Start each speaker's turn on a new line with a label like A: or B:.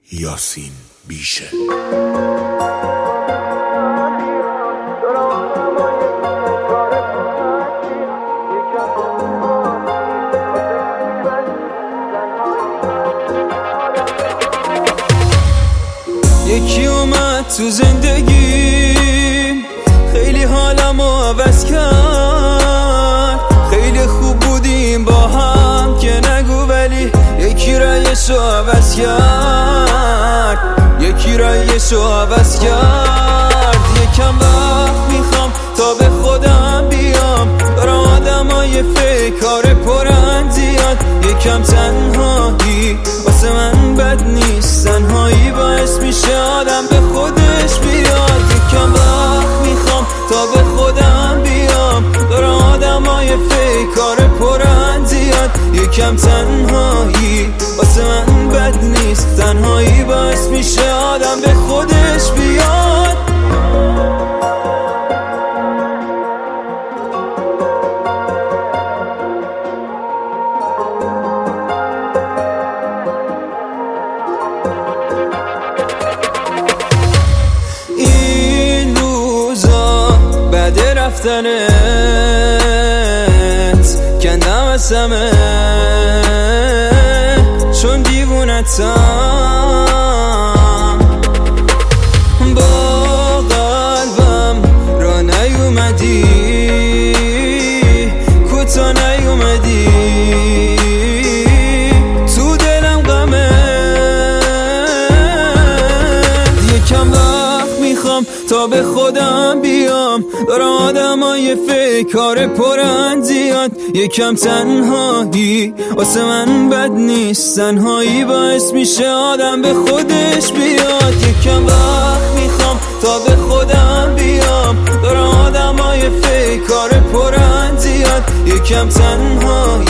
A: یاسین بیشه.
B: یکی اومد تو زندگیم خیلی حالمو عوض کرد، خیلی خوب بودیم با هم که نگو، ولی یکی رأیشو عوض کرد، یکی رأیشو عوض کرد. یکم وقت میخوام تا به خودم بیام، دارم آدمای فیک کار پرن زیاد. یکم تنهایی واسه من بد نیست، تنهایی باعث میشه آدم به خودش بیاد. یکم وقت میخوام تا به خودم بیام، دارم آدمای فیک کار پرن زیاد. یکم تنهایی واسه من بد نیست، تنهایی باعث میشه آدم به خودش بیاد. این روزا بعد رفتنت کندم اسمه، چون دیوونتم با قلبم را نیومدی، کوتا نیومدی، تو دلم غمه. یکم وقت میخوام تا به خودم بیام، دارم آدمای فیک کار پرن زیاد. یکم تنهایی واسه من بد نیست، تنهایی باعث میشه آدم به خودش بیاد. یکم وقت میخوام تا به خودم بیام، دارم آدمای فیک کار پرن زیاد. یکم تنهایی